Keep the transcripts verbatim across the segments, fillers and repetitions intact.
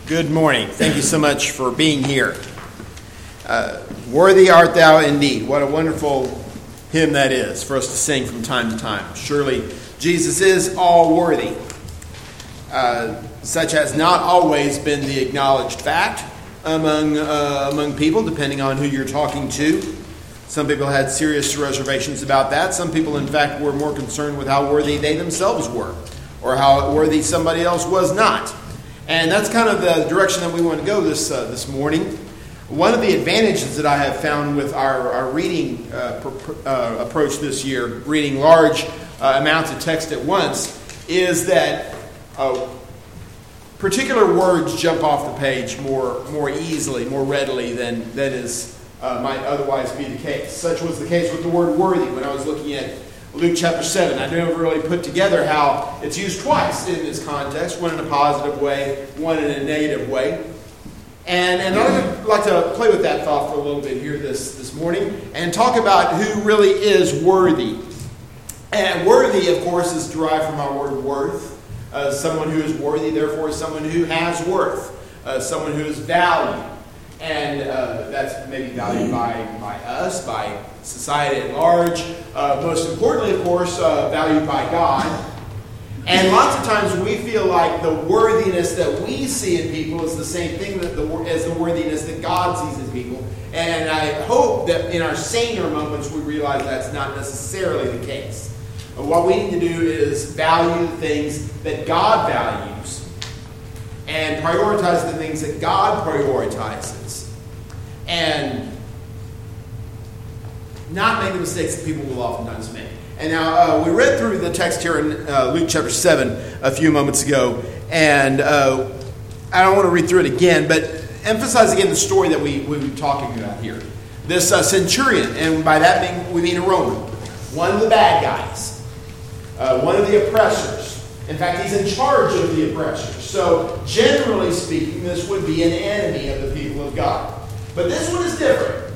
Good morning. Thank you so much for being here. Uh, Worthy art thou indeed. What a wonderful hymn that is for us to sing from time to time. Surely Jesus is all worthy. Uh, such has not always been the acknowledged fact among uh, among people, depending on who you're talking to. Some people had serious reservations about that. Some people, in fact, were more concerned with how worthy they themselves were, or how worthy somebody else was not. And that's kind of the direction that we want to go this uh, this morning. One of the advantages that I have found with our, our reading uh, pr- uh, approach this year, reading large uh, amounts of text at once, is that uh, particular words jump off the page more more easily, more readily than than is uh, might otherwise be the case. Such was the case with the word worthy when I was looking at Luke chapter seven. I never really put together how it's used twice in this context, one in a positive way, one in a negative way. And, and I'd like to play with that thought for a little bit here this, this morning and talk about who really is worthy. And worthy, of course, is derived from our word worth. Uh, someone who is worthy, therefore, is someone who has worth, uh, someone who is valued. And uh, that's maybe valued by, by us, by society at large. Uh, most importantly, of course, uh, valued by God. And lots of times we feel like the worthiness that we see in people is the same thing that the, as the worthiness that God sees in people. And I hope that in our saner moments we realize that's not necessarily the case. But what we need to do is value the things that God values and prioritize the things that God prioritizes. And not make the mistakes that people will oftentimes make. And now, uh, we read through the text here in uh, Luke chapter seven a few moments ago. And uh, I don't want to read through it again, but emphasize again the story that we, we were talking about here. This uh, centurion, and by that being, we mean a Roman. One of the bad guys. Uh, one of the oppressors. In fact, he's in charge of the oppressors. So, generally speaking, this would be an enemy of the people of God. But this one is different.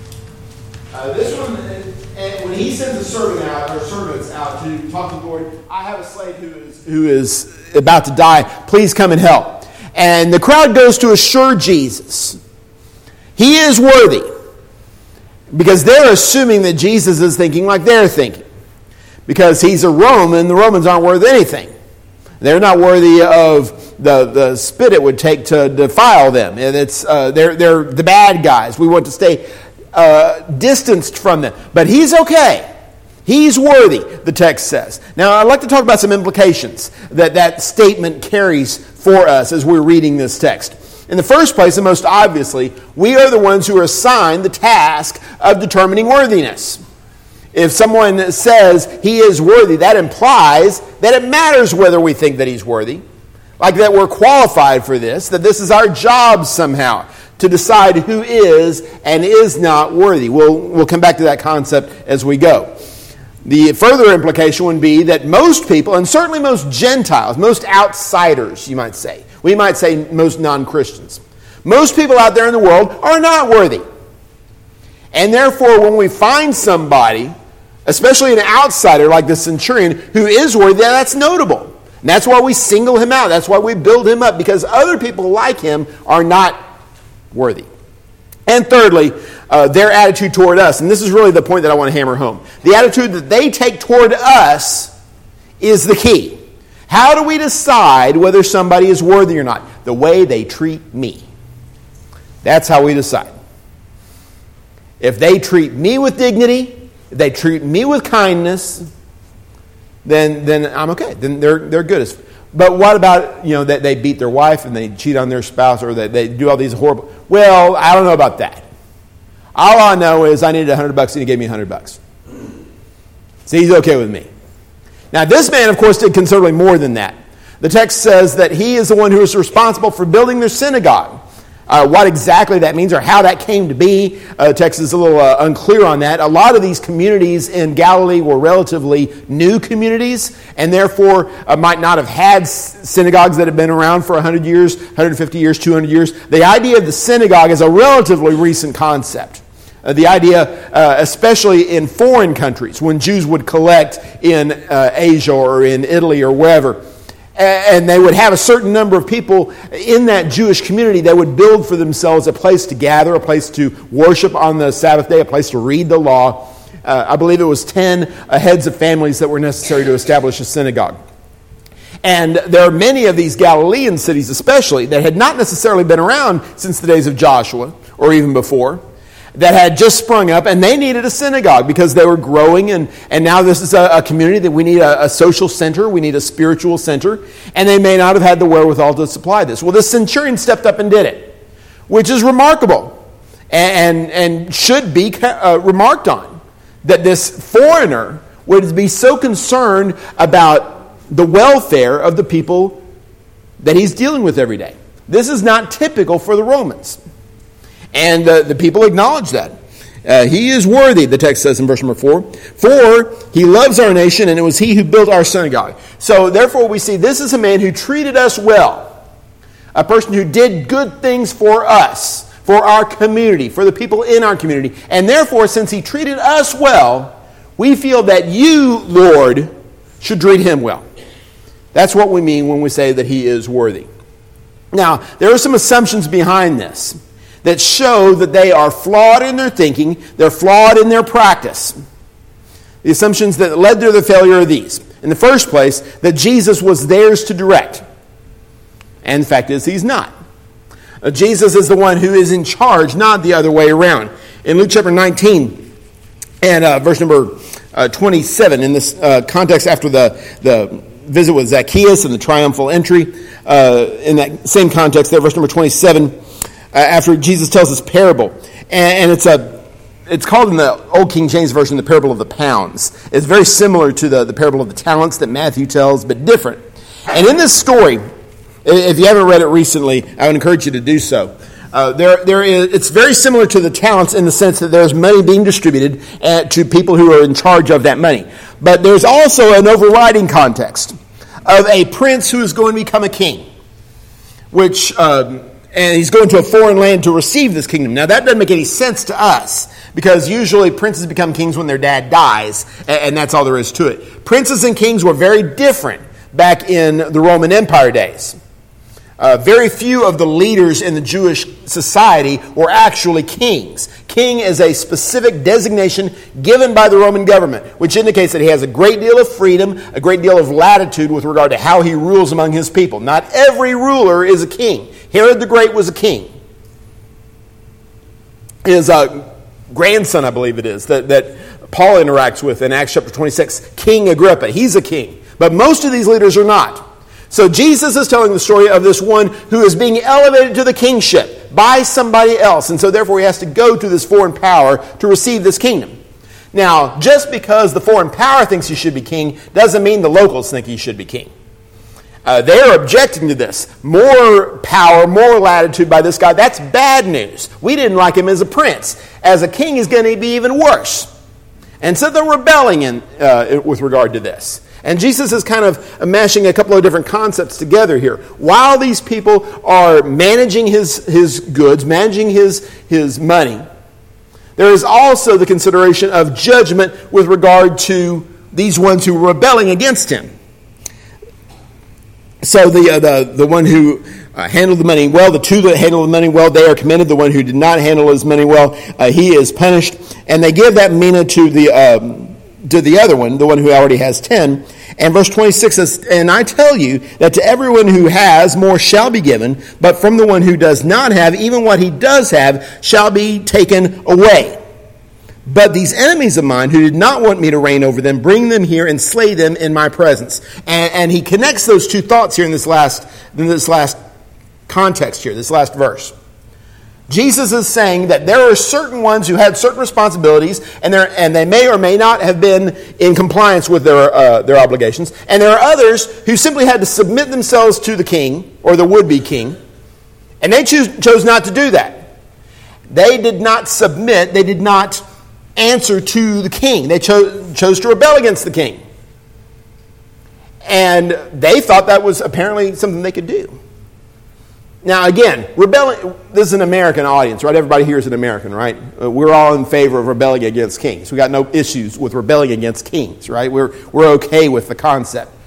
Uh, this one, and when he sends a servant out, or servants out to talk to the Lord, I have a slave who is who is about to die. Please come and help. And the crowd goes to assure Jesus. He is worthy. Because they're assuming that Jesus is thinking like they're thinking. Because he's a Roman, the Romans aren't worth anything. They're not worthy of the, the spit it would take to defile them. And it's uh, they're they're the bad guys. We want to stay uh, distanced from them. But he's okay. He's worthy, the text says. Now, I'd like to talk about some implications that that statement carries for us as we're reading this text. In the first place, and most obviously, we are the ones who are assigned the task of determining worthiness. If someone says he is worthy, that implies that it matters whether we think that he's worthy. Like that we're qualified for this, that this is our job somehow to decide who is and is not worthy. We'll, we'll come back to that concept as we go. The further implication would be that most people, and certainly most Gentiles, most outsiders, you might say, we might say most non-Christians, most people out there in the world are not worthy. And therefore, when we find somebody, especially an outsider like the centurion, who is worthy, that's notable. And that's why we single him out. That's why we build him up, because other people like him are not worthy. And thirdly, uh, their attitude toward us. And this is really the point that I want to hammer home. The attitude that they take toward us is the key. How do we decide whether somebody is worthy or not? The way they treat me. That's how we decide. If they treat me with dignity, if they treat me with kindness, then then I'm okay. Then they're they're good. But what about, you know, that they beat their wife and they cheat on their spouse, or that they do all these horrible... Well, I don't know about that. All I know is I needed a hundred bucks and he gave me a hundred bucks. So he's okay with me. Now this man, of course, did considerably more than that. The text says that he is the one who is responsible for building their synagogue. Uh, what exactly that means or how that came to be, uh, the text is a little uh, unclear on that. A lot of these communities in Galilee were relatively new communities, and therefore uh, might not have had synagogues that had been around for one hundred years, one hundred fifty years, two hundred years. The idea of the synagogue is a relatively recent concept. Uh, the idea, uh, especially in foreign countries, when Jews would collect in uh, Asia or in Italy or wherever, and they would have a certain number of people in that Jewish community that would build for themselves a place to gather, a place to worship on the Sabbath day, a place to read the law. Uh, I believe it was ten uh, heads of families that were necessary to establish a synagogue. And there are many of these Galilean cities especially that had not necessarily been around since the days of Joshua or even before, that had just sprung up, and they needed a synagogue because they were growing, and, and now this is a, a community that we need a, a social center, we need a spiritual center, and they may not have had the wherewithal to supply this. Well, this centurion stepped up and did it, which is remarkable and, and, and should be uh, remarked on, that this foreigner would be so concerned about the welfare of the people that he's dealing with every day. This is not typical for the Romans. And uh, the people acknowledge that. Uh, he is worthy, the text says in verse number four, for he loves our nation, and it was he who built our synagogue. So therefore we see this is a man who treated us well. A person who did good things for us, for our community, for the people in our community. And therefore, since he treated us well, we feel that you, Lord, should treat him well. That's what we mean when we say that he is worthy. Now, there are some assumptions behind this that show that they are flawed in their thinking, they're flawed in their practice. The assumptions that led to the failure are these. In the first place, that Jesus was theirs to direct. And the fact is, he's not. Uh, Jesus is the one who is in charge, not the other way around. In Luke chapter nineteen and uh, verse number uh, twenty-seven, in this uh, context after the, the visit with Zacchaeus and the triumphal entry, uh, in that same context there, verse number twenty-seven, uh, after Jesus tells this parable, and, and it's a it's called in the Old King James Version the parable of the pounds. It's very similar to the, the parable of the talents that Matthew tells, but different. And in this story, if you haven't read it recently, I would encourage you to do so. Uh, there, there is, it's very similar to the talents in the sense that there's money being distributed uh, to people who are in charge of that money. But there's also an overriding context of a prince who is going to become a king, which um, and he's going to a foreign land to receive this kingdom. Now, that doesn't make any sense to us, because usually princes become kings when their dad dies, and, and that's all there is to it. Princes and kings were very different back in the Roman Empire days. Uh, very few of the leaders in the Jewish society were actually kings. King is a specific designation given by the Roman government, which indicates that he has a great deal of freedom, a great deal of latitude with regard to how he rules among his people. Not every ruler is a king. Herod the Great was a king. His uh, grandson, I believe it is, that, that Paul interacts with in Acts chapter twenty-six, King Agrippa, he's a king. But most of these leaders are not. So Jesus is telling the story of this one who is being elevated to the kingship by somebody else. And so therefore he has to go to this foreign power to receive this kingdom. Now, just because the foreign power thinks he should be king doesn't mean the locals think he should be king. Uh, they're objecting to this. More power, more latitude by this guy, that's bad news. We didn't like him as a prince. As a king, he's going to be even worse. And so they're rebelling in, uh, with regard to this. And Jesus is kind of mashing a couple of different concepts together here. While these people are managing his, his goods, managing his, his money, there is also the consideration of judgment with regard to these ones who are rebelling against him. So the, uh, the, the one who uh, handled the money well, the two that handled the money well, they are commended. The one who did not handle his money well, uh, he is punished. And they give that mina to the... Um, to the other one, the one who already has ten. And verse twenty-six says, and I tell you that to everyone who has, more shall be given, but from the one who does not have, even what he does have shall be taken away. But these enemies of mine who did not want me to reign over them, bring them here and slay them in my presence. And, and he connects those two thoughts here in this last, in this last context here, this last verse. Jesus is saying that there are certain ones who had certain responsibilities, and, and they may or may not have been in compliance with their, uh, their obligations. And there are others who simply had to submit themselves to the king, or the would-be king, and they choose, chose not to do that. They did not submit, they did not answer to the king. They cho- chose to rebel against the king. And they thought that was apparently something they could do. Now, again, rebelling, this is an American audience, right? Everybody here is an American, right? Uh, we're all in favor of rebelling against kings. We got no issues with rebelling against kings, right? We're, we're okay with the concept.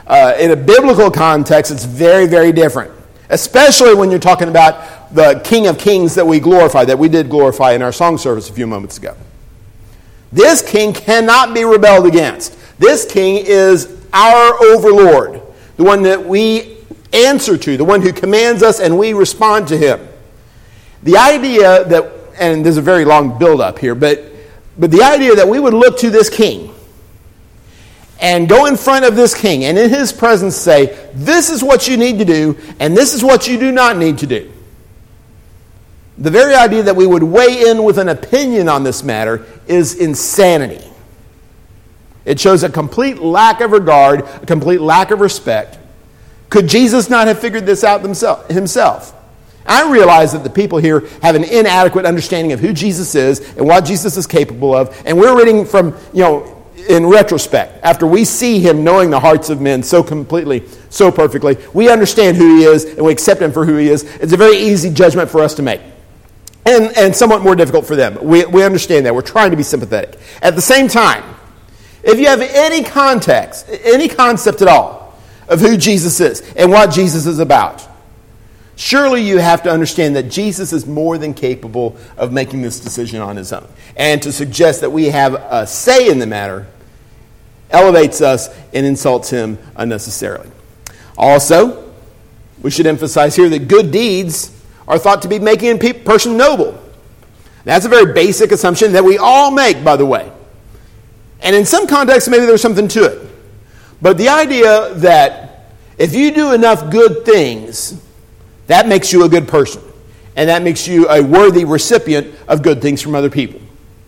Uh, in a biblical context, it's very, very different. Especially when you're talking about the King of Kings that we glorify, that we did glorify in our song service a few moments ago. This king cannot be rebelled against. This king is our overlord, the one that we answer to, the one who commands us and we respond to him. The idea that, and there's a very long build-up here, but, but the idea that we would look to this king and go in front of this king and in his presence say, this is what you need to do and this is what you do not need to do. The very idea that we would weigh in with an opinion on this matter is insanity. It shows a complete lack of regard, a complete lack of respect. Could Jesus not have figured this out himself? I realize that the people here have an inadequate understanding of who Jesus is and what Jesus is capable of, and we're reading from, you know, in retrospect, after we see him knowing the hearts of men so completely, so perfectly, we understand who he is and we accept him for who he is. It's a very easy judgment for us to make. And, and somewhat more difficult for them. We, we understand that. We're trying to be sympathetic. At the same time, if you have any context, any concept at all of who Jesus is and what Jesus is about, surely you have to understand that Jesus is more than capable of making this decision on his own. And to suggest that we have a say in the matter elevates us and insults him unnecessarily. Also, we should emphasize here that good deeds are thought to be making a person noble. That's a very basic assumption that we all make, by the way. And in some contexts, maybe there's something to it. But the idea that if you do enough good things, that makes you a good person. And that makes you a worthy recipient of good things from other people.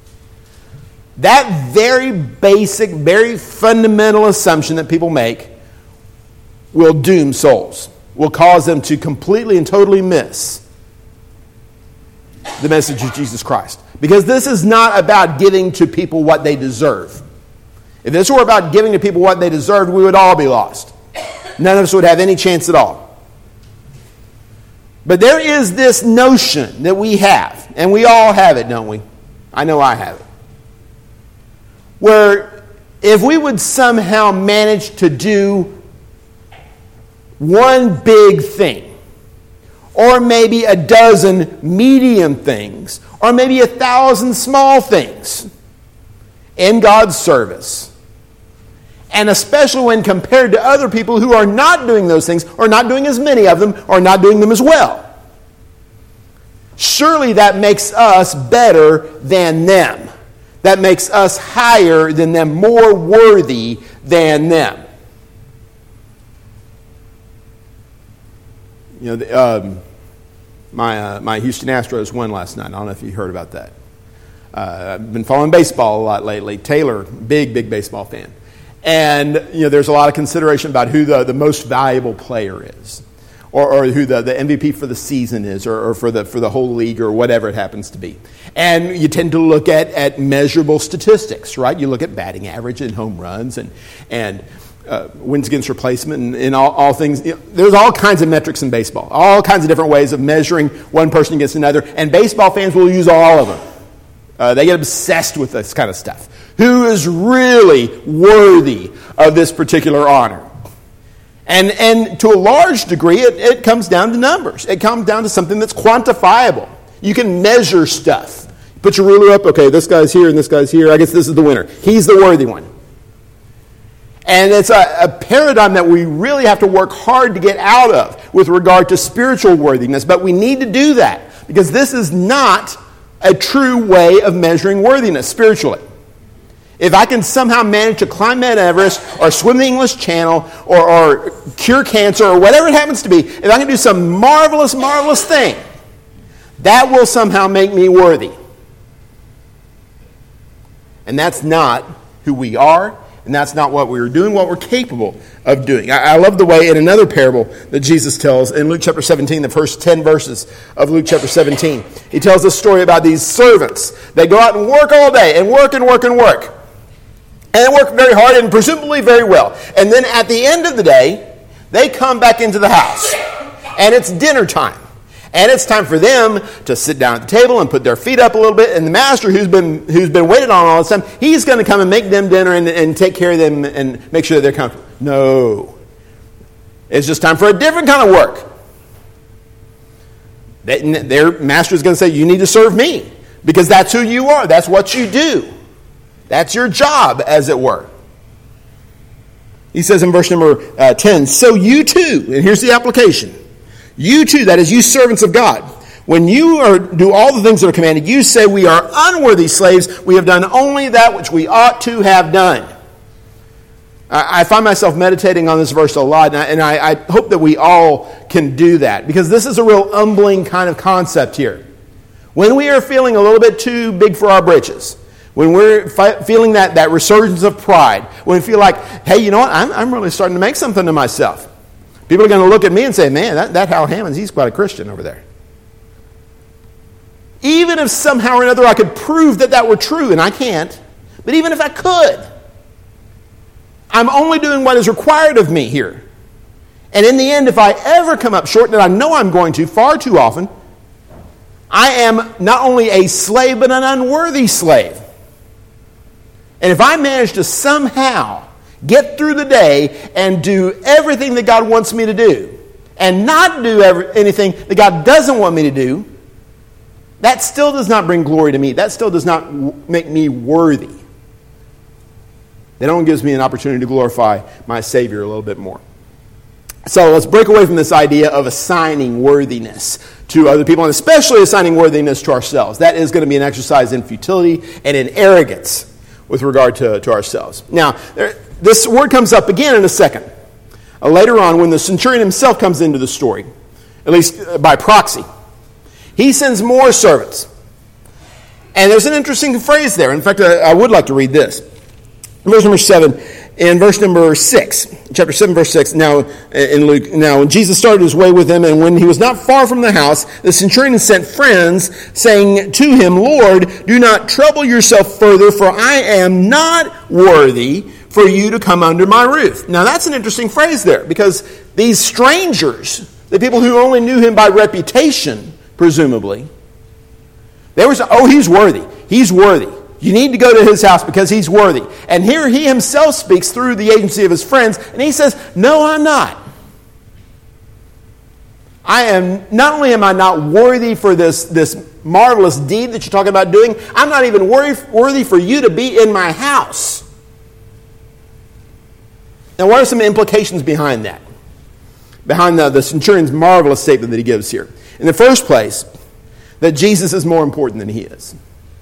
That very basic, very fundamental assumption that people make will doom souls, will cause them to completely and totally miss the message of Jesus Christ. Because this is not about giving to people what they deserve. If this were about giving to people what they deserved, we would all be lost. None of us would have any chance at all. But there is this notion that we have, and we all have it, don't we? I know I have it. Where if we would somehow manage to do one big thing, or maybe a dozen medium things, or maybe a thousand small things in God's service, and especially when compared to other people who are not doing those things, or not doing as many of them, or not doing them as well, surely that makes us better than them. That makes us higher than them, more worthy than them. You know, the, um, my uh, my Houston Astros won last night. I don't know if you heard about that. Uh, I've been following baseball a lot lately. Taylor, big, big baseball fan. And, you know, there's a lot of consideration about who the, the most valuable player is. Or, or who the, the M V P for the season is, or, or for the for the whole league, or whatever it happens to be. And you tend to look at, at measurable statistics, right? You look at batting average and home runs and and uh, wins against replacement and, and all, all things. You know, there's all kinds of metrics in baseball, all kinds of different ways of measuring one person against another. And baseball fans will use all of them. Uh, they get obsessed with this kind of stuff. Who is really worthy of this particular honor? And and to a large degree, it, it comes down to numbers. It comes down to something that's quantifiable. You can measure stuff. Put your ruler up. Okay, this guy's here and this guy's here. I guess this is the winner. He's the worthy one. And it's a, a paradigm that we really have to work hard to get out of with regard to spiritual worthiness. But we need to do that because this is not a true way of measuring worthiness spiritually. If I can somehow manage to climb Mount Everest or swim the English Channel or, or cure cancer or whatever it happens to be, if I can do some marvelous, marvelous thing, that will somehow make me worthy. And that's not who we are, and that's not what we're doing, what we're capable of doing. I, I love the way in another parable that Jesus tells in Luke chapter seventeen, the first ten verses of Luke chapter seventeen. He tells a story about these servants. They go out and work all day and work and work and work. And they work very hard and presumably very well. And then at the end of the day, they come back into the house. And it's dinner time. And it's time for them to sit down at the table and put their feet up a little bit. And the master who's been who's been waiting on all this time, he's going to come and make them dinner and, and take care of them and make sure that they're comfortable. No. It's just time for a different kind of work. Their master is going to say, you need to serve me because that's who you are. That's what you do. That's your job, as it were. He says in verse number uh, ten, so you too, and here's the application. You too, that is you servants of God, when you are, do all the things that are commanded, you say we are unworthy slaves. We have done only that which we ought to have done. I, I find myself meditating on this verse a lot, and, I, and I, I hope that we all can do that, because this is a real humbling kind of concept here. When we are feeling a little bit too big for our britches, when we're fi- feeling that, that resurgence of pride, when we feel like, hey, you know what, I'm, I'm really starting to make something of myself. People are going to look at me and say, man, that, that Hal Hammons, he's quite a Christian over there. Even if somehow or another I could prove that that were true, and I can't, but even if I could, I'm only doing what is required of me here. And in the end, if I ever come up short, and I know I'm going to far too often, I am not only a slave, but an unworthy slave. And if I manage to somehow get through the day and do everything that God wants me to do, and not do every, anything that God doesn't want me to do, that still does not bring glory to me. That still does not w- make me worthy. It only gives me an opportunity to glorify my Savior a little bit more. So let's break away from this idea of assigning worthiness to other people, and especially assigning worthiness to ourselves. That is going to be an exercise in futility and in arrogance with regard to, to ourselves. Now, there, this word comes up again in a second. Uh, later on, when the centurion himself comes into the story, at least uh, by proxy, he sends more servants. And there's an interesting phrase there. In fact, I, I would like to read this. Verse number seven, in verse number six, chapter seven, verse six, now in Luke, now when Jesus started his way with them, and when he was not far from the house, the centurion sent friends, saying to him, Lord, do not trouble yourself further, for I am not worthy for you to come under my roof. Now that's an interesting phrase there, because these strangers, the people who only knew him by reputation, presumably, they were saying, oh, he's worthy, he's worthy. You need to go to his house because he's worthy. And here he himself speaks through the agency of his friends, and he says, no, I'm not. I am, not only am I not worthy for this, this marvelous deed that you're talking about doing, I'm not even worthy for you to be in my house. Now, what are some implications behind that? Behind the, the centurion's marvelous statement that he gives here. In the first place, that Jesus is more important than he is.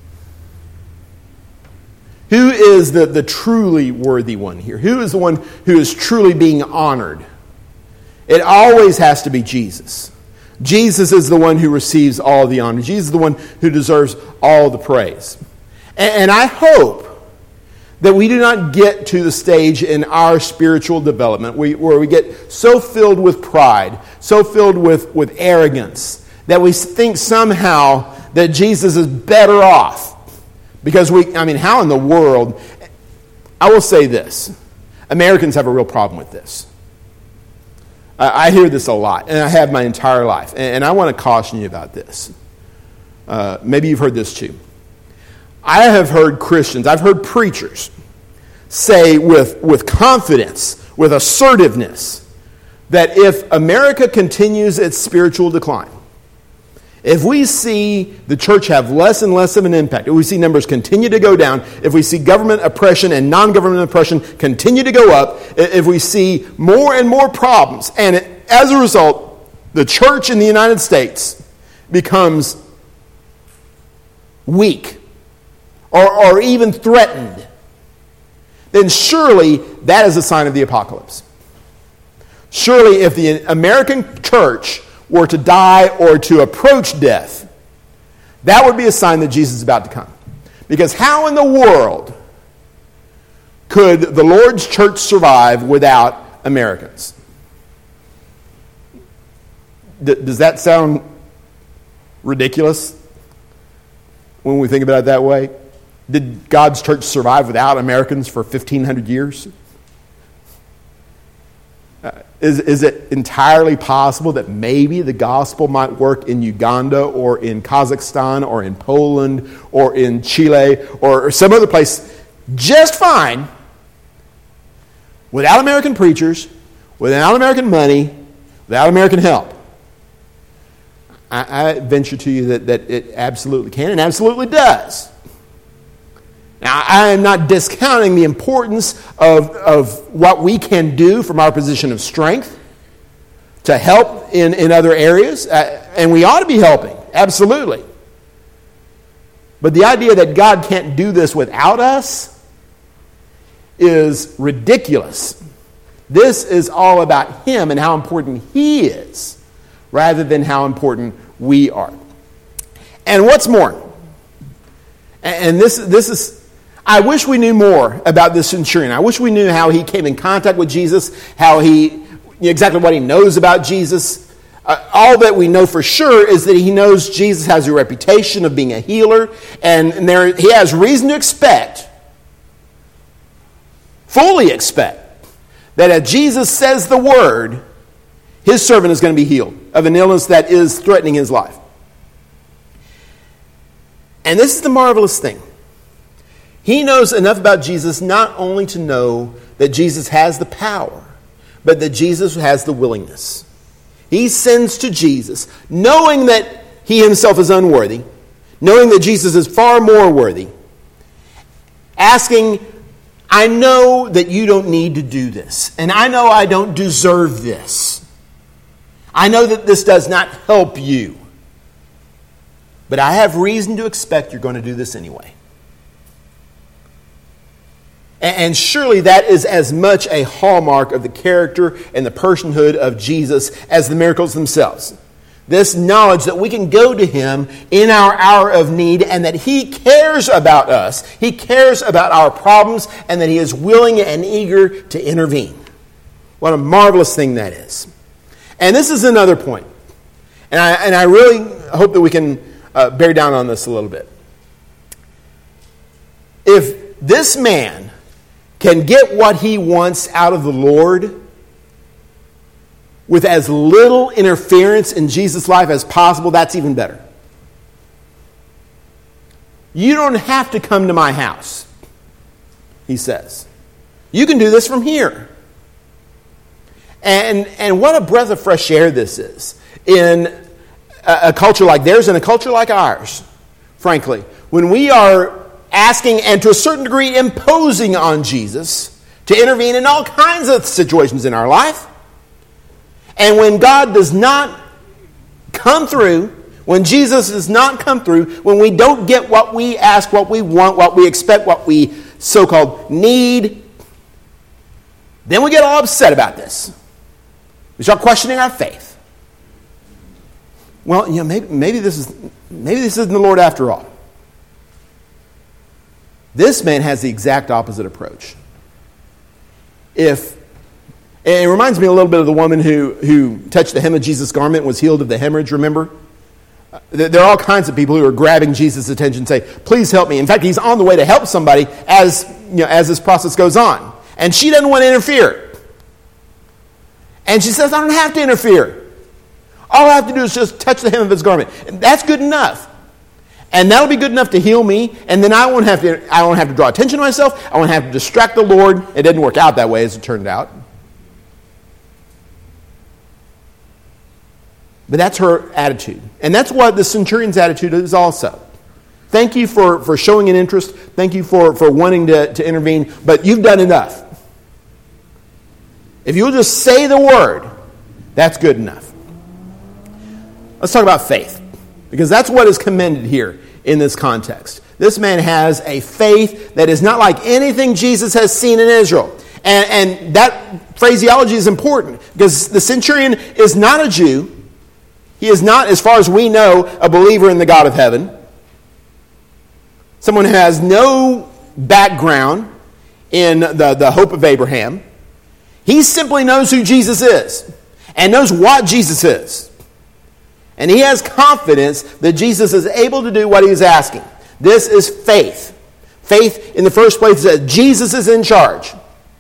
Who is the, the truly worthy one here? Who is the one who is truly being honored? It always has to be Jesus. Jesus is the one who receives all the honor. Jesus is the one who deserves all the praise. And, and I hope that we do not get to the stage in our spiritual development we, where we get so filled with pride, so filled with, with arrogance, that we think somehow that Jesus is better off. Because we, I mean, how in the world, I will say this, Americans have a real problem with this. I, I hear this a lot, and I have my entire life, and, and I want to caution you about this. Uh, maybe you've heard this too. I have heard Christians, I've heard preachers say with, with confidence, with assertiveness, that if America continues its spiritual decline, if we see the church have less and less of an impact, if we see numbers continue to go down, if we see government oppression and non-government oppression continue to go up, if we see more and more problems, and as a result, the church in the United States becomes weak or, or even threatened, then surely that is a sign of the apocalypse. Surely if the American church were to die or to approach death, that would be a sign that Jesus is about to come. Because how in the world could the Lord's church survive without Americans? D- does that sound ridiculous when we think about it that way? Did God's church survive without Americans for fifteen hundred years? Uh, is, is it entirely possible that maybe the gospel might work in Uganda or in Kazakhstan or in Poland or in Chile or some other place just fine without American preachers, without American money, without American help. I, I venture to you that, that it absolutely can and absolutely does. Now, I am not discounting the importance of, of what we can do from our position of strength to help in, in other areas, uh, and we ought to be helping, absolutely. But the idea that God can't do this without us is ridiculous. This is all about Him and how important He is, rather than how important we are. And what's more, and this, this is, I wish we knew more about this centurion. I wish we knew how he came in contact with Jesus, how he, exactly what he knows about Jesus. Uh, all that we know for sure is that he knows Jesus has a reputation of being a healer, and, and there he has reason to expect, fully expect, that if Jesus says the word, his servant is going to be healed of an illness that is threatening his life. And this is the marvelous thing. He knows enough about Jesus not only to know that Jesus has the power, but that Jesus has the willingness. He sends to Jesus, knowing that he himself is unworthy, knowing that Jesus is far more worthy, asking, I know that you don't need to do this, and I know I don't deserve this. I know that this does not help you, but I have reason to expect you're going to do this anyway. And surely that is as much a hallmark of the character and the personhood of Jesus as the miracles themselves. This knowledge that we can go to Him in our hour of need and that He cares about us. He cares about our problems and that He is willing and eager to intervene. What a marvelous thing that is. And this is another point. And I, and I really hope that we can uh, bear down on this a little bit. If this man can get what he wants out of the Lord with as little interference in Jesus' life as possible, that's even better. You don't have to come to my house, he says. You can do this from here. And, and what a breath of fresh air this is in a, a culture like theirs and a culture like ours, frankly. When we are asking and to a certain degree imposing on Jesus to intervene in all kinds of situations in our life. And when God does not come through, when Jesus does not come through, when we don't get what we ask, what we want, what we expect, what we so-called need, then we get all upset about this. We start questioning our faith. Well, you know, maybe, maybe this is maybe this isn't the Lord after all. This man has the exact opposite approach. If it reminds me a little bit of the woman who, who touched the hem of Jesus' garment and was healed of the hemorrhage, remember? There are all kinds of people who are grabbing Jesus' attention and say, please help me. In fact, he's on the way to help somebody as, you know, as this process goes on. And she doesn't want to interfere. And she says, I don't have to interfere. All I have to do is just touch the hem of his garment. And that's good enough. And that'll be good enough to heal me, and then I won't have to I won't have to draw attention to myself. I won't have to distract the Lord. It didn't work out that way, as it turned out. But that's her attitude. And that's what the centurion's attitude is also. Thank you for, for showing an interest. Thank you for, for wanting to, to intervene, but you've done enough. If you'll just say the word, that's good enough. Let's talk about faith. Because that's what is commended here in this context. This man has a faith that is not like anything Jesus has seen in Israel. And, and that phraseology is important because the centurion is not a Jew. He is not, as far as we know, a believer in the God of heaven. Someone who has no background in the, the hope of Abraham. He simply knows who Jesus is and knows what Jesus is. And he has confidence that Jesus is able to do what he is asking. This is faith. Faith, in the first place, is that Jesus is in charge.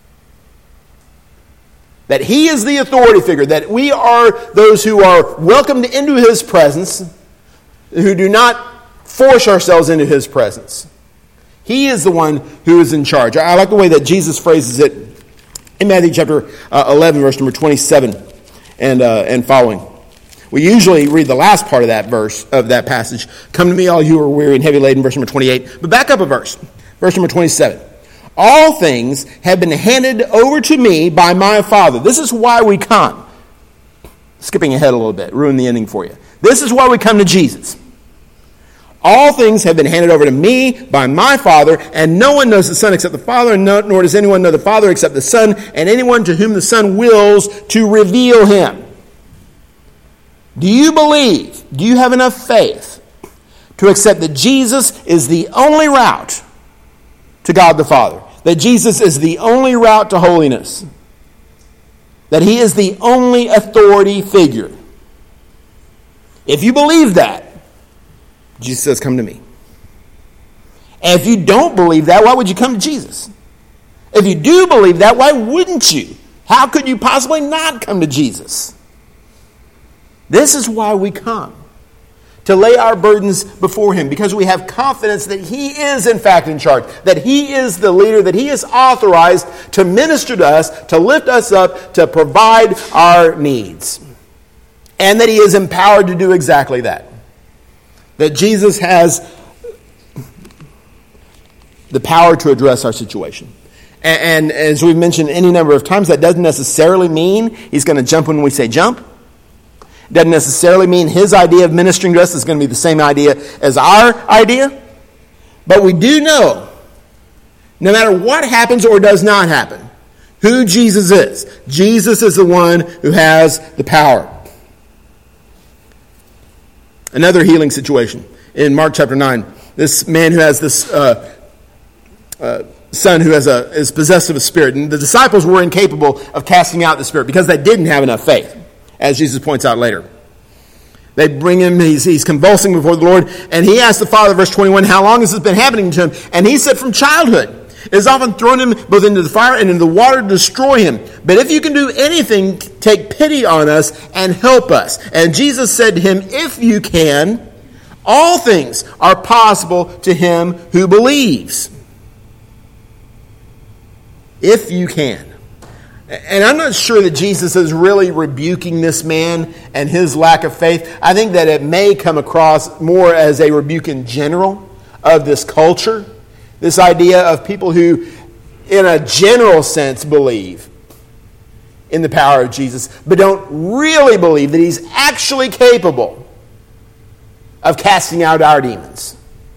That he is the authority figure. That we are those who are welcomed into his presence, who do not force ourselves into his presence. He is the one who is in charge. I like the way that Jesus phrases it In Matthew chapter uh, eleven, verse number twenty-seven and uh, and following. We usually read the last part of that verse, of that passage. Come to me, all you who are weary and heavy laden, verse number twenty-eight. But back up a verse. Verse number twenty-seven. All things have been handed over to me by my Father. This is why we come. Skipping ahead a little bit, ruin the ending for you. This is why we come to Jesus. All things have been handed over to me by my Father, and no one knows the Son except the Father, and no, nor does anyone know the Father except the Son, and anyone to whom the Son wills to reveal him. Do you believe, do you have enough faith to accept that Jesus is the only route to God the Father? That Jesus is the only route to holiness? That he is the only authority figure? If you believe that, Jesus says, come to me. And if you don't believe that, why would you come to Jesus? If you do believe that, why wouldn't you? How could you possibly not come to Jesus? This is why we come. To lay our burdens before him, because we have confidence that he is in fact in charge, that he is the leader, that he is authorized to minister to us, to lift us up, to provide our needs. And that he is empowered to do exactly that. That Jesus has the power to address our situation. And, and as we've mentioned any number of times, that doesn't necessarily mean he's going to jump when we say jump. Doesn't necessarily mean his idea of ministering to us is going to be the same idea as our idea. But we do know, no matter what happens or does not happen, who Jesus is. Jesus is the one who has the power. Another healing situation in Mark chapter nine. This man who has this uh, uh, son who has a, is possessed of a spirit. And the disciples were incapable of casting out the spirit because they didn't have enough faith, as Jesus points out later. They bring him, he's, he's convulsing before the Lord, and he asked the Father, verse twenty-one, how long has this been happening to him? And he said, from childhood. It has often thrown him both into the fire and into the water to destroy him. But if you can do anything, take pity on us and help us. And Jesus said to him, if you can, all things are possible to him who believes. If you can. And I'm not sure that Jesus is really rebuking this man and his lack of faith. I think that it may come across more as a rebuke in general of this culture. This idea of people who, in a general sense, believe in the power of Jesus, but don't really believe that he's actually capable of casting out our demons,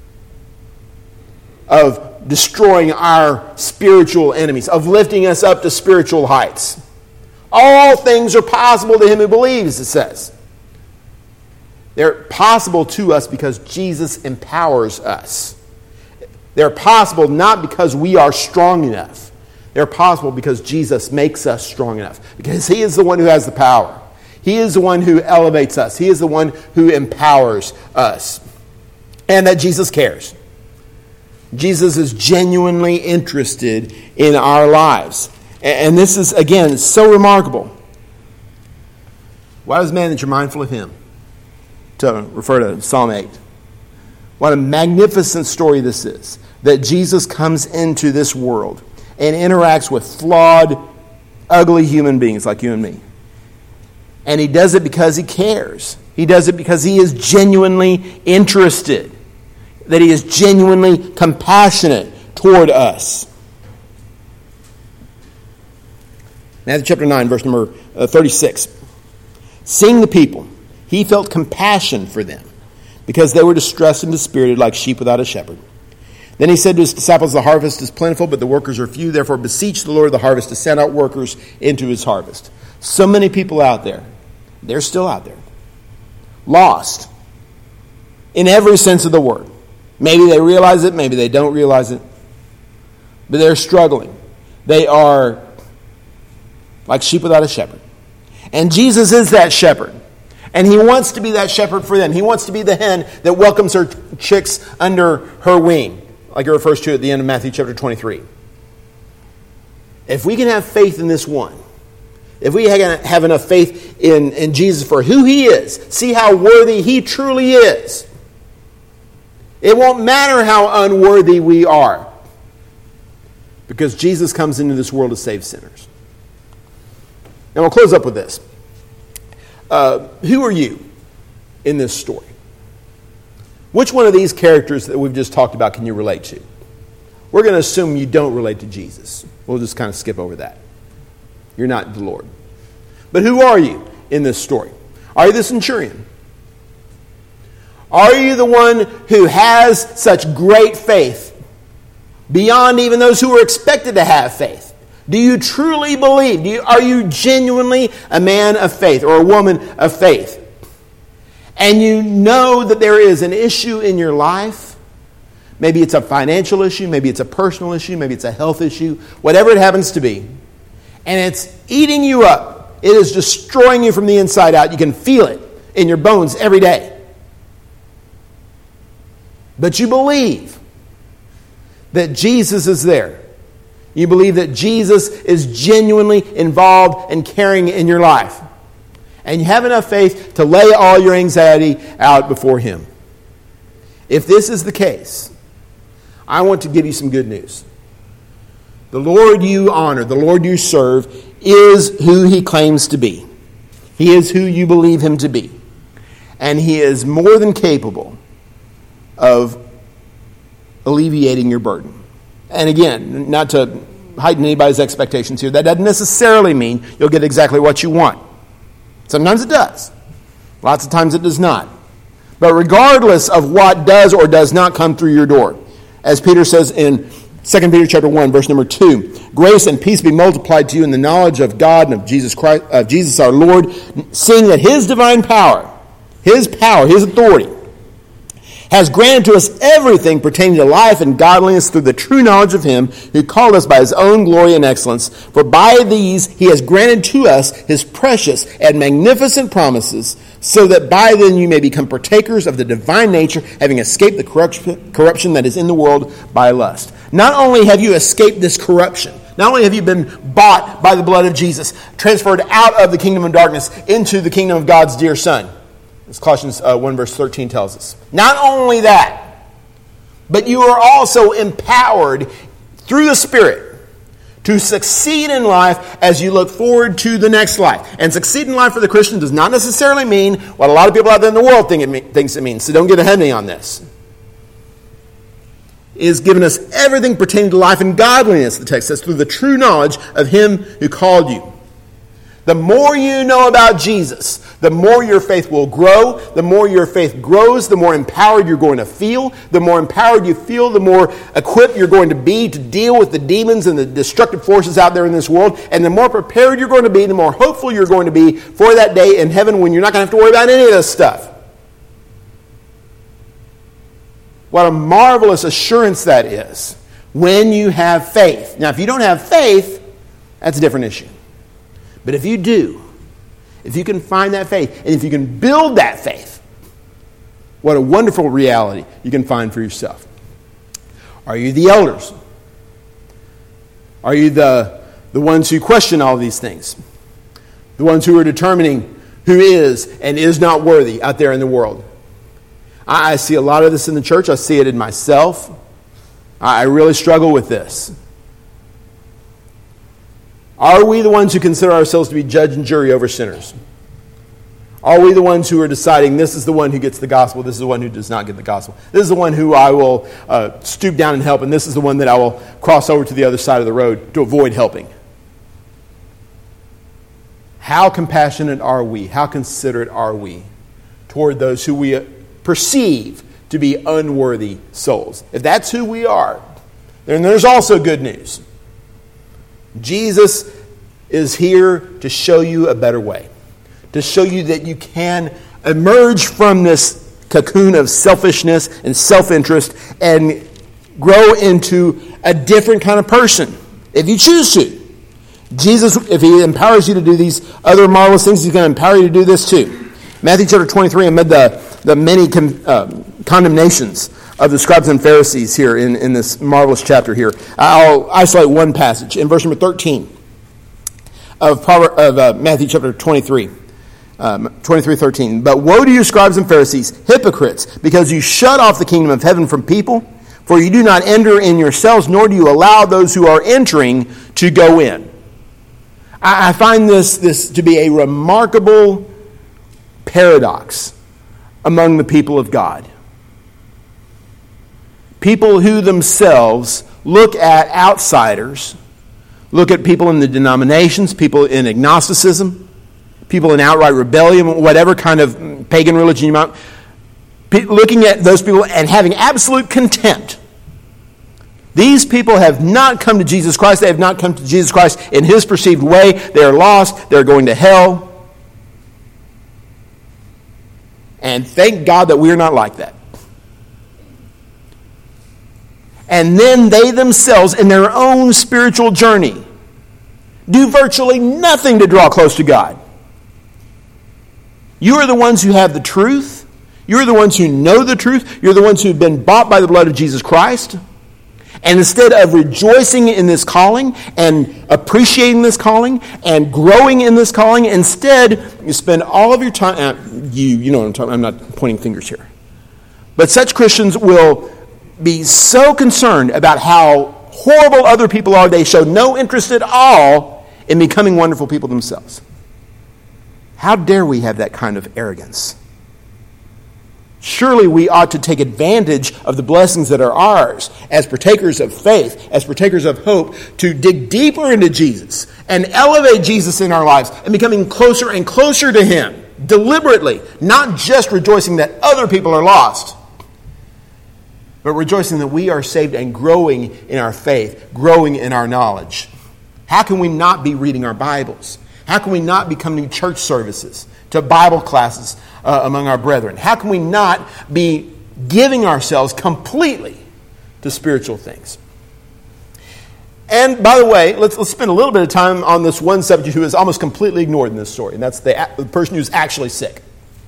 of destroying our spiritual enemies, of lifting us up to spiritual heights. All things are possible to him who believes, it says. They're possible to us because Jesus empowers us. They're possible not because we are strong enough. They're possible because Jesus makes us strong enough. Because he is the one who has the power. He is the one who elevates us. He is the one who empowers us. And that Jesus cares. Jesus is genuinely interested in our lives. And this is, again, so remarkable. Wise man that you're mindful of him. To refer to Psalm eight. What a magnificent story this is. That Jesus comes into this world and interacts with flawed, ugly human beings like you and me. And he does it because he cares. He does it because he is genuinely interested. That he is genuinely compassionate toward us. Matthew chapter nine, verse number thirty-six. Seeing the people, he felt compassion for them, because they were distressed and dispirited like sheep without a shepherd. Then he said to his disciples, the harvest is plentiful, but the workers are few. Therefore beseech the Lord of the harvest to send out workers into his harvest. So many people out there. They're still out there. Lost. In every sense of the word. Maybe they realize it, maybe they don't realize it. But they're struggling. They are like sheep without a shepherd. And Jesus is that shepherd. And he wants to be that shepherd for them. He wants to be the hen that welcomes her chicks under her wing, like it refers to at the end of Matthew chapter twenty-three. If we can have faith in this one, if we have enough faith in, in Jesus for who he is, see how worthy he truly is, it won't matter how unworthy we are, because Jesus comes into this world to save sinners. Now we'll close up with this. Uh, who are you in this story? Which one of these characters that we've just talked about can you relate to? We're going to assume you don't relate to Jesus. We'll just kind of skip over that. You're not the Lord. But who are you in this story? Are you the centurion? Are you the one who has such great faith beyond even those who are expected to have faith? Do you truly believe? Do you, are you genuinely a man of faith or a woman of faith? And you know that there is an issue in your life. Maybe it's a financial issue. Maybe it's a personal issue. Maybe it's a health issue. Whatever it happens to be. And it's eating you up. It is destroying you from the inside out. You can feel it in your bones every day. But you believe that Jesus is there. You believe that Jesus is genuinely involved and caring in your life. And you have enough faith to lay all your anxiety out before Him. If this is the case, I want to give you some good news. The Lord you honor, the Lord you serve, is who He claims to be. He is who you believe Him to be. And He is more than capable of alleviating your burden. And again, not to heighten anybody's expectations here, that doesn't necessarily mean you'll get exactly what you want. Sometimes it does. Lots of times it does not. But regardless of what does or does not come through your door, as Peter says in Second Peter chapter one, verse number two, grace and peace be multiplied to you in the knowledge of God and of Jesus Christ, of Jesus our Lord, seeing that His divine power, His power, His authority, has granted to us everything pertaining to life and godliness through the true knowledge of Him who called us by His own glory and excellence. For by these He has granted to us His precious and magnificent promises, so that by them you may become partakers of the divine nature, having escaped the corruption, corruption that is in the world by lust. Not only have you escaped this corruption, not only have you been bought by the blood of Jesus, transferred out of the kingdom of darkness into the kingdom of God's dear Son, as Colossians uh, one verse thirteen tells us. Not only that, but you are also empowered through the Spirit to succeed in life as you look forward to the next life. And succeed in life for the Christian does not necessarily mean what a lot of people out there in the world think it mean, thinks it means. So don't get ahead of me on this. It has given us everything pertaining to life and godliness, the text says, through the true knowledge of Him who called you. The more you know about Jesus, the more your faith will grow. The more your faith grows, the more empowered you're going to feel. The more empowered you feel, the more equipped you're going to be to deal with the demons and the destructive forces out there in this world. And the more prepared you're going to be, the more hopeful you're going to be for that day in heaven when you're not going to have to worry about any of this stuff. What a marvelous assurance that is when you have faith. Now, if you don't have faith, that's a different issue. But if you do, if you can find that faith, and if you can build that faith, what a wonderful reality you can find for yourself. Are you the elders? Are you the, the ones who question all these things? The ones who are determining who is and is not worthy out there in the world? I, I see a lot of this in the church. I see it in myself. I, I really struggle with this. Are we the ones who consider ourselves to be judge and jury over sinners? Are we the ones who are deciding this is the one who gets the gospel, this is the one who does not get the gospel? This is the one who I will uh, stoop down and help, and this is the one that I will cross over to the other side of the road to avoid helping. How compassionate are we? How considerate are we toward those who we perceive to be unworthy souls? If that's who we are, then there's also good news. Jesus is here to show you a better way, to show you that you can emerge from this cocoon of selfishness and self-interest and grow into a different kind of person if you choose to. Jesus, if He empowers you to do these other marvelous things, He's going to empower you to do this too. Matthew chapter twenty-three, amid the, the many con, uh, condemnations of the scribes and Pharisees here in, in this marvelous chapter here, I'll isolate one passage in verse number thirteen of, of uh, Matthew chapter twenty-three. Um, twenty-three thirteen. But woe to you, scribes and Pharisees, hypocrites, because you shut off the kingdom of heaven from people, for you do not enter in yourselves, nor do you allow those who are entering to go in. I, I find this, this to be a remarkable paradox among the people of God. People who themselves look at outsiders, look at people in the denominations, people in agnosticism, people in outright rebellion, whatever kind of pagan religion you might, looking at those people and having absolute contempt. These people have not come to Jesus Christ. They have not come to Jesus Christ in his perceived way. They are lost. They're going to hell. And thank God that we're not like that. And then they themselves, in their own spiritual journey, do virtually nothing to draw close to God. You are the ones who have the truth. You're the ones who know the truth. You're the ones who've been bought by the blood of Jesus Christ. And instead of rejoicing in this calling and appreciating this calling and growing in this calling, instead you spend all of your time, uh, you, you know what I'm talking about, I'm not pointing fingers here. But such Christians will be so concerned about how horrible other people are, they show no interest at all in becoming wonderful people themselves. How dare we have that kind of arrogance? Surely we ought to take advantage of the blessings that are ours as partakers of faith, as partakers of hope, to dig deeper into Jesus and elevate Jesus in our lives and becoming closer and closer to him deliberately, not just rejoicing that other people are lost, but rejoicing that we are saved and growing in our faith, growing in our knowledge. How can we not be reading our Bibles? How can we not be coming to church services, to Bible classes uh, among our brethren? How can we not be giving ourselves completely to spiritual things? And by the way, let's, let's spend a little bit of time on this one subject who is almost completely ignored in this story, and that's the, the person who's actually sick.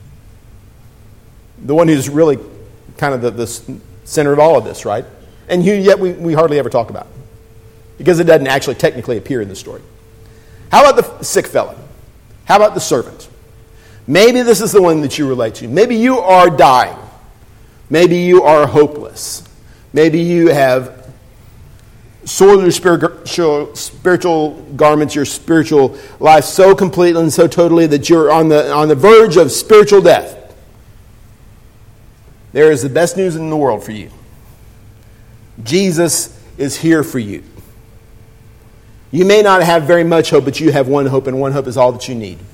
The one who's really kind of the, the center of all of this, right? And who yet we, we hardly ever talk about, because it doesn't actually technically appear in the story. How about the sick fellow? How about the servant? Maybe this is the one that you relate to. Maybe you are dying. Maybe you are hopeless. Maybe you have soiled your spiritual, spiritual garments, your spiritual life so completely and so totally that you're on the, on the verge of spiritual death. There is the best news in the world for you. Jesus is here for you. You may not have very much hope, but you have one hope, and one hope is all that you need.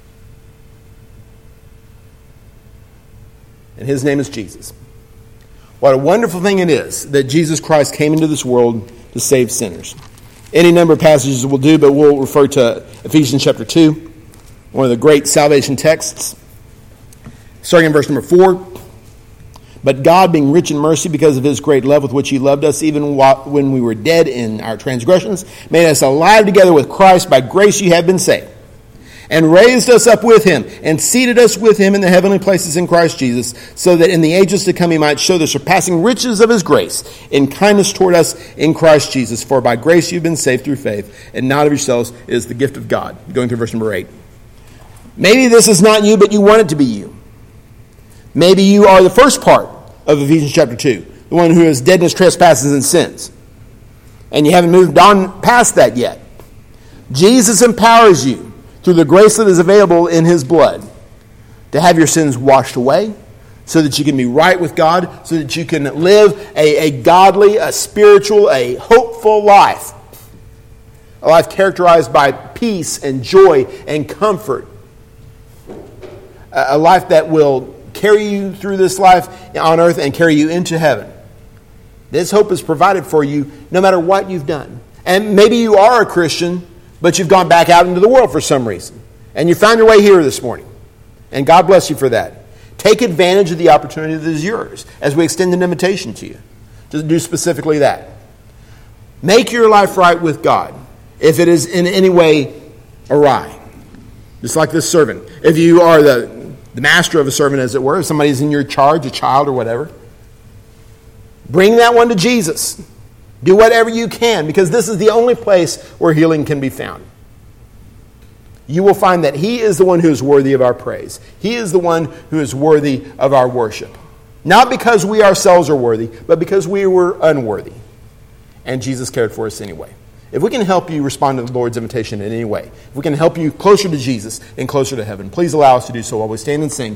And his name is Jesus. What a wonderful thing it is that Jesus Christ came into this world to save sinners. Any number of passages will do, but we'll refer to Ephesians chapter two, one of the great salvation texts. Starting in verse number four. But God, being rich in mercy because of his great love with which he loved us, even while, when we were dead in our transgressions, made us alive together with Christ. By grace you have been saved. And raised us up with him, and seated us with him in the heavenly places in Christ Jesus, so that in the ages to come he might show the surpassing riches of his grace in kindness toward us in Christ Jesus. For by grace you've been saved through faith, and not of yourselves. It is the gift of God. Going through verse number eight. Maybe this is not you, but you want it to be you. Maybe you are the first part of Ephesians chapter two, the one who is dead in his trespasses and sins. And you haven't moved on past that yet. Jesus empowers you through the grace that is available in his blood to have your sins washed away so that you can be right with God, so that you can live a, a godly, a spiritual, a hopeful life. A life characterized by peace and joy and comfort. A life that will carry you through this life on earth and carry you into heaven. This hope is provided for you no matter what you've done. And maybe you are a Christian, but you've gone back out into the world for some reason. And you found your way here this morning. And God bless you for that. Take advantage of the opportunity that is yours as we extend an invitation to you to do specifically that. Make your life right with God if it is in any way awry. Just like this servant. If you are the the master of a servant, as it were, if somebody's in your charge, a child or whatever, bring that one to Jesus. Do whatever you can, because this is the only place where healing can be found. You will find that he is the one who is worthy of our praise. He is the one who is worthy of our worship. Not because we ourselves are worthy, but because we were unworthy. And Jesus cared for us anyway. if we can help you respond to the Lord's invitation in any way, if we can help you closer to Jesus and closer to heaven, please allow us to do so while we stand and sing